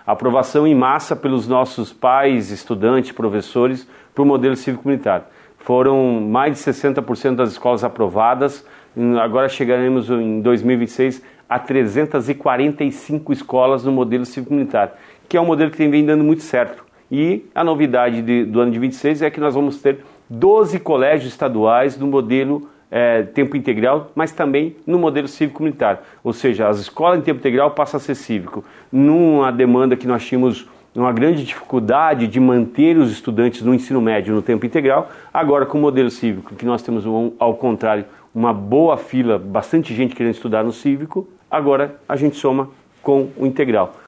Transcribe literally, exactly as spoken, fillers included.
aprovação em massa pelos nossos pais, estudantes, professores para o modelo cívico-militar. Foram mais de sessenta por cento das escolas aprovadas, agora chegaremos em dois mil e vinte e seis a trezentas e quarenta e cinco escolas no modelo cívico-militar, que é um modelo que tem vem dando muito certo. E a novidade de, do ano de vinte e seis é que nós vamos ter doze colégios estaduais no modelo é, tempo integral, mas também no modelo cívico-militar. Ou seja, as escolas em tempo integral passam a ser cívico. Numa demanda que nós tínhamos uma grande dificuldade de manter os estudantes no ensino médio no tempo integral, agora com o modelo cívico, que nós temos, um, ao contrário, uma boa fila, bastante gente querendo estudar no cívico, agora a gente soma com o integral.